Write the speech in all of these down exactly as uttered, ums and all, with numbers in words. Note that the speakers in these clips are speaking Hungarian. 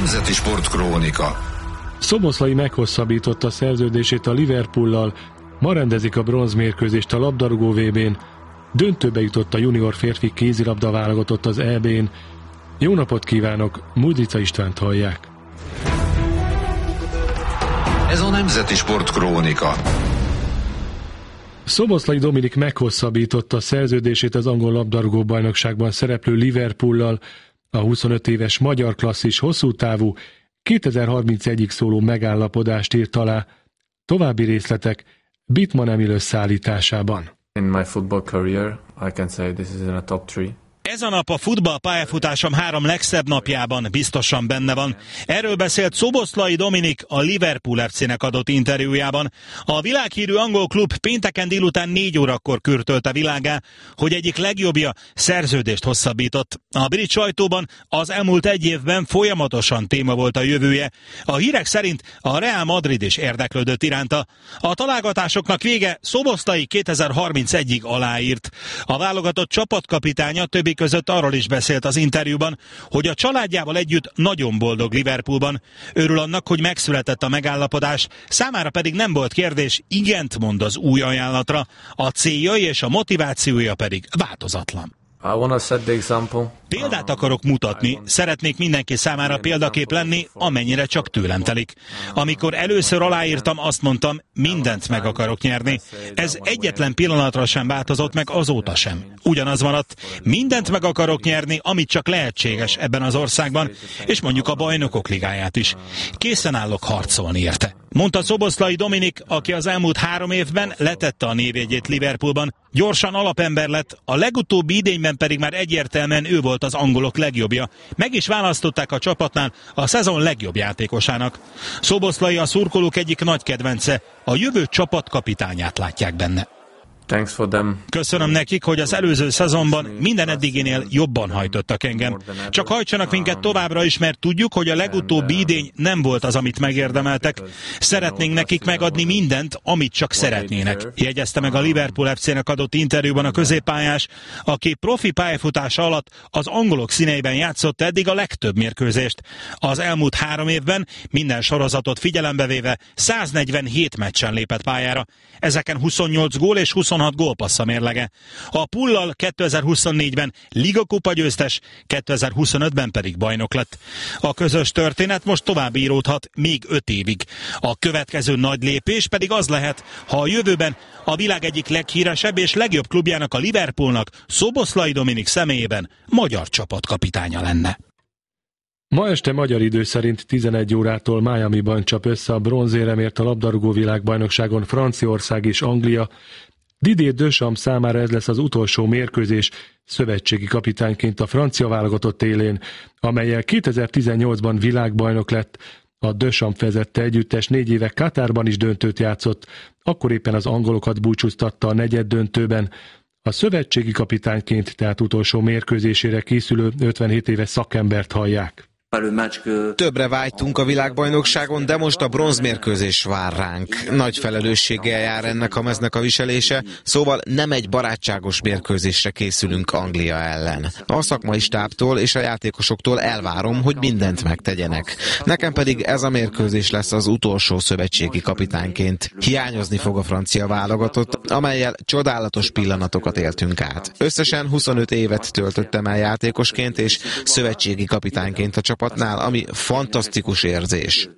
Nemzeti Sportkrónika. Szoboszlai meghosszabbította szerződését a Liverpoollal, ma rendezik a bronzmérkőzést a labdarúgó vé bén, döntőbe jutott a junior férfi kézilabda válogatott az é bén. Jó napot kívánok, Mújdica Istvánt hallják. Ez a Nemzeti Sportkrónika. Szoboszlai Dominik meghosszabbította szerződését az angol labdarúgó bajnokságban szereplő Liverpoollal. A huszonöt éves magyar klasszis hosszú távú kétezer-harmincegyig szóló megállapodást írt alá. További részletek Bitman Emil összeállításában. In my football career, I can say this is in a top three. Ez a nap a futball pályafutásom három legszebb napjában biztosan benne van. Erről beszélt Szoboszlai Dominik a Liverpool ef cének adott interjújában. A világhírű angol klub pénteken délután négy órakor kürtölte világá, hogy egyik legjobbja szerződést hosszabbított. A brit sajtóban az elmúlt egy évben folyamatosan téma volt a jövője. A hírek szerint a Real Madrid is érdeklődött iránta. A találgatásoknak vége, Szoboszlai kétezer-harmincegyig aláírt. A válogatott csapatkapitánya többi között arról is beszélt az interjúban, hogy a családjával együtt nagyon boldog Liverpoolban. Örül annak, hogy megszületett a megállapodás, számára pedig nem volt kérdés, igent mond az új ajánlatra, a céljai és a motivációja pedig változatlan. I wanna set the example. Példát akarok mutatni, szeretnék mindenki számára példakép lenni, amennyire csak tőlem telik. Amikor először aláírtam, azt mondtam, mindent meg akarok nyerni. Ez egyetlen pillanatra sem változott meg, azóta sem. Ugyanaz maradt, mindent meg akarok nyerni, amit csak lehetséges ebben az országban, és mondjuk a Bajnokok Ligáját is. Készen állok harcolni érte, mondta Szoboszlai Dominik, aki az elmúlt három évben letette a névjegyét Liverpoolban. Gyorsan alapember lett, a legutóbbi idényben pedig már egyértelműen ő volt az angolok legjobbja. Meg is választották a csapatnál a szezon legjobb játékosának. Szoboszlai a szurkolók egyik nagy kedvence, a jövő csapatkapitányát látják benne. Thanks for them. Köszönöm nekik, hogy az előző szezonban minden eddiginél jobban hajtottak engem. Csak hajtsanak minket továbbra is, mert tudjuk, hogy a legutóbbi idény nem volt az, amit megérdemeltek. Szeretnénk nekik megadni mindent, amit csak szeretnének, jegyezte meg a Liverpool ef cének adott interjúban a középpályás, aki profi pályafutása alatt az angolok színeiben játszott eddig a legtöbb mérkőzést. Az elmúlt három évben minden sorozatot figyelembe véve száznegyvenhét meccsen lépett pályára. Ezeken huszonnyolc gól és huszonhat gólpassza mérlege. A Pullal kétezer-huszonnégyben ligakupa győztes, kétezer-huszonötben pedig bajnok lett. A közös történet most tovább íródhat még öt évig. A következő nagy lépés pedig az lehet, ha a jövőben a világ egyik leghíresebb és legjobb klubjának, a Liverpoolnak Szoboszlai Dominik személyében magyar csapatkapitánya lenne. Ma este magyar idő szerint tizenegy órától Miamiban csap össze a bronzéremért a labdarúgó világbajnokságon Franciaország és Anglia. Didier Deschamps számára ez lesz az utolsó mérkőzés szövetségi kapitányként a francia válogatott élén, amellyel kétezer-tizennyolcban világbajnok lett. A Deschamps vezette együttes négy éve Katárban is döntőt játszott, akkor éppen az angolokat búcsúztatta a negyeddöntőben. A szövetségi kapitányként tehát utolsó mérkőzésére készülő ötvenhét éves szakembert hallják. Többre vágytunk a világbajnokságon, de most a bronzmérkőzés vár ránk. Nagy felelősséggel jár ennek a meznek a viselése, szóval nem egy barátságos mérkőzésre készülünk Anglia ellen. A szakmai stábtól és a játékosoktól elvárom, hogy mindent megtegyenek. Nekem pedig ez a mérkőzés lesz az utolsó szövetségi kapitányként. Hiányozni fog a francia válogatott, amellyel csodálatos pillanatokat éltünk át. Összesen huszonöt évet töltöttem el játékosként és szövetségi kapitányként a csapatnál, ami fantasztikus érzés.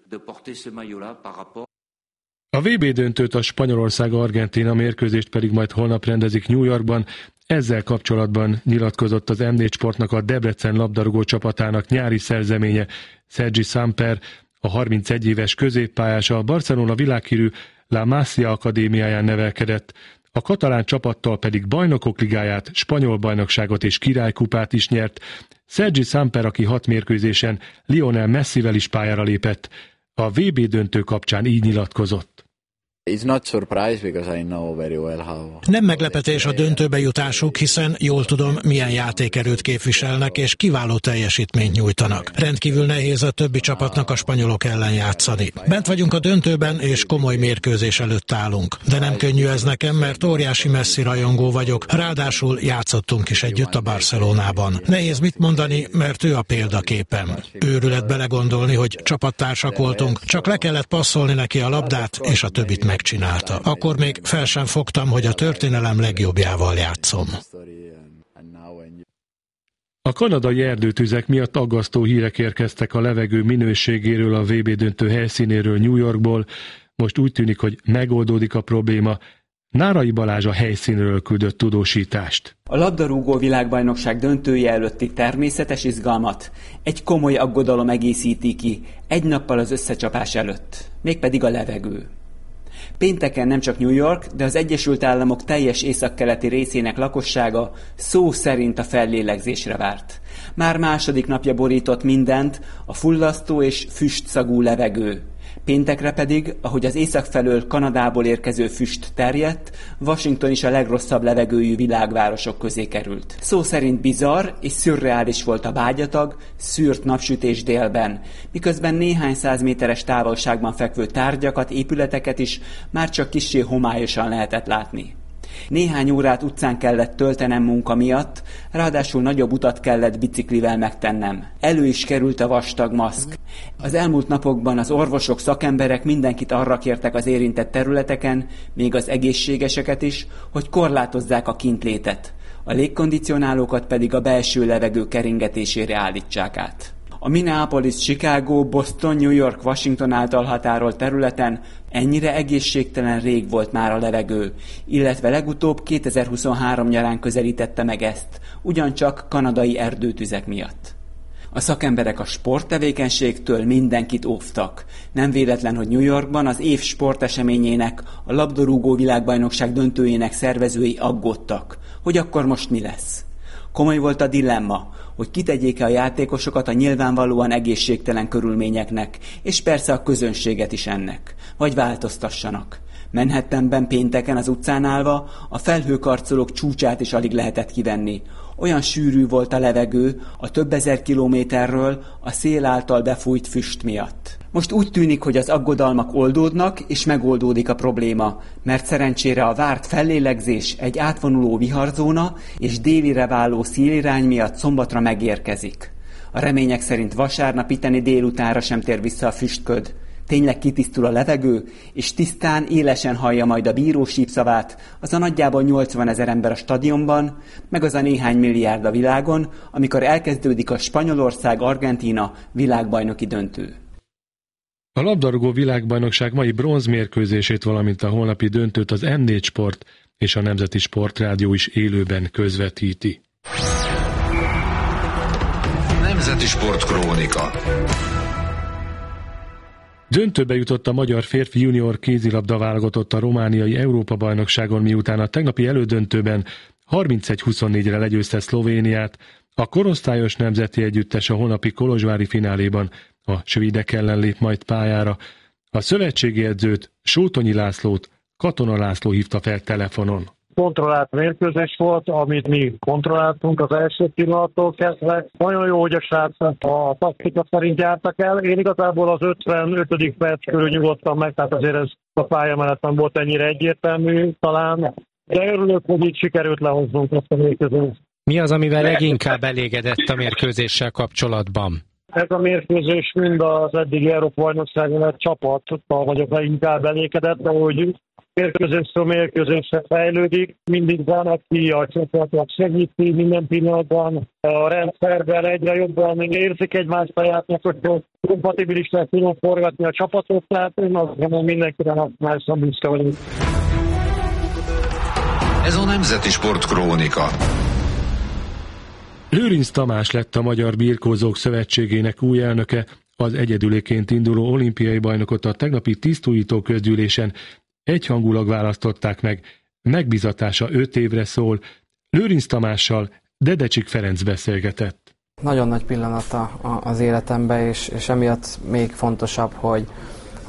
A vé bé döntőt, a Spanyolország-Argentína mérkőzést pedig majd holnap rendezik New Yorkban. Ezzel kapcsolatban nyilatkozott az em négy Sportnak a Debrecen labdarúgó csapatának nyári szerzeménye, Sergi Samper, a harmincegy éves középpályás, a Barcelona világhírű La Masia akadémiáján nevelkedett. A katalán csapattal pedig Bajnokok Ligáját, spanyol bajnokságot és királykupát is nyert. Sergi Samper, aki hat mérkőzésen Lionel Messivel is pályára lépett, a vé bé döntő kapcsán így nyilatkozott. Nem meglepetés a döntőbe jutásuk, hiszen jól tudom, milyen játékerőt képviselnek, és kiváló teljesítményt nyújtanak. Rendkívül nehéz a többi csapatnak a spanyolok ellen játszani. Bent vagyunk a döntőben, és komoly mérkőzés előtt állunk. De nem könnyű ez nekem, mert óriási Messi rajongó vagyok, ráadásul játszottunk is együtt a Barcelonában. Nehéz mit mondani, mert ő a példaképem. Őrület belegondolni, hogy csapattársak voltunk, csak le kellett passzolni neki a labdát, és a többit megcsinálta. Akkor még fel sem fogtam, hogy a történelem legjobbjával játszom. A kanadai erdőtüzek miatt aggasztó hírek érkeztek a levegő minőségéről, a vé bé döntő helyszínéről, New Yorkból. Most úgy tűnik, hogy megoldódik a probléma. Nárai Balázs a helyszínről küldött tudósítást. A labdarúgó világbajnokság döntője előtti természetes izgalmat egy komoly aggodalom egészíti ki egy nappal az összecsapás előtt, mégpedig a levegő. Pénteken nem csak New York, de az Egyesült Államok teljes északkeleti részének lakossága szó szerint a fellélegzésre várt. Már második napja borított mindent a fullasztó és füstszagú levegő. Péntekre pedig, ahogy az észak felől Kanadából érkező füst terjedt, Washington is a legrosszabb levegőjű világvárosok közé került. Szó szerint bizarr és szürreális volt a vágyatag, szűrt napsütés délben, miközben néhány száz méteres távolságban fekvő tárgyakat, épületeket is már csak kissé homályosan lehetett látni. Néhány órát utcán kellett töltenem munka miatt, ráadásul nagyobb utat kellett biciklivel megtennem. Elő is került a vastag maszk. Az elmúlt napokban az orvosok, szakemberek mindenkit arra kértek az érintett területeken, még az egészségeseket is, hogy korlátozzák a kintlétet. A légkondicionálókat pedig a belső levegő keringetésére állítsák át. A Minneapolis, Chicago, Boston, New York, Washington által határolt területen ennyire egészségtelen rég volt már a levegő, illetve legutóbb kétezer-huszonhárom nyarán közelítette meg ezt, ugyancsak kanadai erdőtüzek miatt. A szakemberek a sporttevékenységtől mindenkit óvtak. Nem véletlen, hogy New Yorkban az év sporteseményének, a labdarúgó világbajnokság döntőjének szervezői aggódtak, hogy akkor most mi lesz. Komoly volt a dilemma, hogy kitegyék-e a játékosokat a nyilvánvalóan egészségtelen körülményeknek, és persze a közönséget is ennek, vagy változtassanak. Manhattanben pénteken az utcán állva a felhőkarcolók csúcsát is alig lehetett kivenni. Olyan sűrű volt a levegő a több ezer kilométerről a szél által befújt füst miatt. Most úgy tűnik, hogy az aggodalmak oldódnak, és megoldódik a probléma, mert szerencsére a várt fellélegzés egy átvonuló viharzóna és délire váló szélirány miatt szombatra megérkezik. A remények szerint vasárnap itteni délutánra sem tér vissza a füstköd. Tényleg kitisztul a levegő, és tisztán, élesen hallja majd a bíró sípszavát az a nagyjából nyolcvanezer ember a stadionban, meg az a néhány milliárd a világon, amikor elkezdődik a Spanyolország-Argentína világbajnoki döntő. A labdarúgó világbajnokság mai bronzmérkőzését, valamint a holnapi döntőt az em négy Sport és a Nemzeti Sportrádió is élőben közvetíti. Nemzeti Sportkrónika. Döntőbe jutott a magyar férfi junior kézilabda válogatott a romániai Európa-bajnokságon, miután a tegnapi elődöntőben harmincegy huszonnégyre legyőzte Szlovéniát. A korosztályos nemzeti együttes a holnapi kolozsvári fináléban a svédek ellen lép majd pályára. A szövetségi edzőt, Sótonyi Lászlót Katona László hívta fel telefonon. Kontrollált mérkőzés volt, amit mi kontrolláltunk az első pillanattól kezdve. Nagyon jó, hogy a srácok a taktika szerint jártak el. Én igazából az ötvenötödik perc körül nyugodtam meg, tehát azért ez a pályamenet nem volt ennyire egyértelmű talán. De örülök, hogy így sikerült lehoznunk ezt a mérkőzést. Mi az, amivel leginkább elégedett a mérkőzéssel kapcsolatban? Ez a mérkőzés mind az eddigi Európa-bajnokságon egy csapattal vagyok leginkább elégedett, de hogy mérkőzésről mérkőzésre fejlődik, mindig van, aki a csapatot segíti minden pillanatban, a rendszerben egyre jobban érzik egymást a játékosok, kompatibilisnek tudom forgatni a csapatot, tehát én azt gondolom mindenkire másosan büszke vagyunk. Ez a Nemzeti Sportkrónika. Lőrinc Tamás lett a Magyar Birkózók Szövetségének új elnöke. Az egyedüléként induló olimpiai bajnokot a tegnapi tisztújító közgyűlésen egyhangulag választották meg. Megbízatása öt évre szól. Lőrinc Tamással Dedecsik Ferenc beszélgetett. Nagyon nagy pillanata az életemben, és, és emiatt még fontosabb, hogy,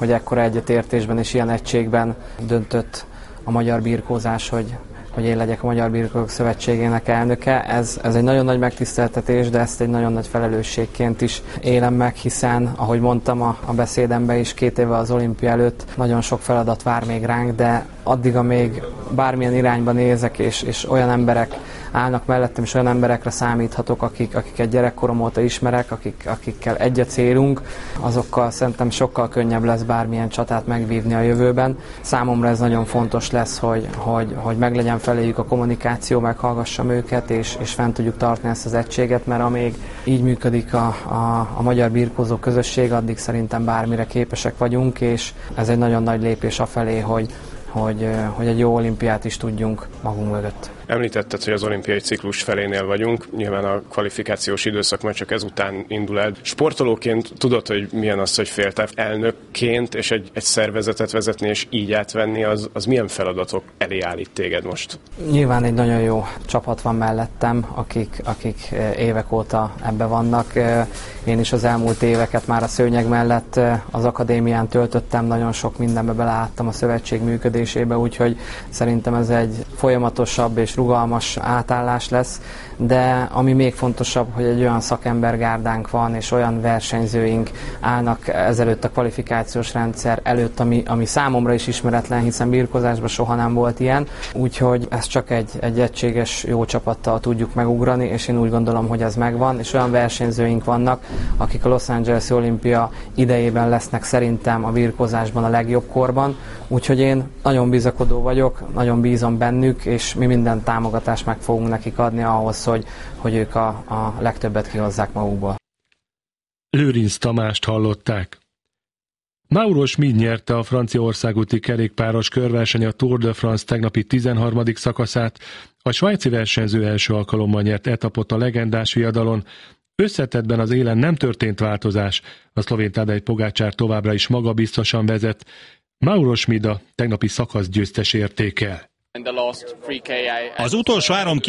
hogy ekkora egyetértésben és ilyen egységben döntött a magyar birkózás, hogy hogy én legyek a Magyar Birkózók Szövetségének elnöke. Ez, ez egy nagyon nagy megtiszteltetés, de ezt egy nagyon nagy felelősségként is élem meg, hiszen, ahogy mondtam a, a beszédemben is, két évvel az olimpia előtt nagyon sok feladat vár még ránk, de addig, amíg bármilyen irányba nézek, és, és olyan emberek állnak mellettem, és olyan emberekre számíthatok, akik, akiket gyerekkorom óta ismerek, akik, akikkel egy a célunk, azokkal szerintem sokkal könnyebb lesz bármilyen csatát megvívni a jövőben. Számomra ez nagyon fontos lesz, hogy, hogy, hogy meglegyen feléjük a kommunikáció, meghallgassam őket, és, és fent tudjuk tartani ezt az egységet, mert amíg így működik a, a, a magyar birkózó közösség, addig szerintem bármire képesek vagyunk, és ez egy nagyon nagy lépés afelé, hogy Hogy, hogy egy jó olimpiát is tudjunk magunk mögött. Említetted, hogy az olimpiai ciklus felénél vagyunk, nyilván a kvalifikációs időszak majd csak ezután indul el. Sportolóként tudod, hogy milyen az, hogy féltáv elnökként és egy, egy szervezetet vezetni és így átvenni, az, az milyen feladatok elé állít téged most? Nyilván egy nagyon jó csapat van mellettem, akik, akik évek óta ebbe vannak. Én is az elmúlt éveket már a szőnyeg mellett az akadémián töltöttem, nagyon sok mindenbe beleálltam a szövetség működésébe, úgyhogy szerintem ez egy folyamatosabb és rugalmas átállás lesz, de ami még fontosabb, hogy egy olyan szakembergárdánk van, és olyan versenyzőink állnak ezelőtt a kvalifikációs rendszer előtt, ami, ami számomra is ismeretlen, hiszen birkózásban soha nem volt ilyen, úgyhogy ezt csak egy, egy egységes jó csapattal tudjuk megugrani, és én úgy gondolom, hogy ez megvan, és olyan versenyzőink vannak, akik a Los Angeles-i olimpia idejében lesznek szerintem a birkózásban a legjobb korban, úgyhogy én nagyon bizakodó vagyok, nagyon bízom bennük, és mi minden támogatást meg fogunk nekik adni ahhoz, hogy, hogy ők a, a legtöbbet kihozzák magukból. Lőrinc Tamást hallották. Mauro Schmid nyerte a Franciaország úti kerékpáros körverseny a Tour de France tegnapi tizenharmadik szakaszát. A svájci versenyző első alkalommal nyert etapot a legendás viadalon. Összetettben az élen nem történt változás, a szlovén Tadej Pogačar továbbra is magabiztosan vezet. Mauro Schmid a tegnapi szakasz győztes értékel. Az utolsó három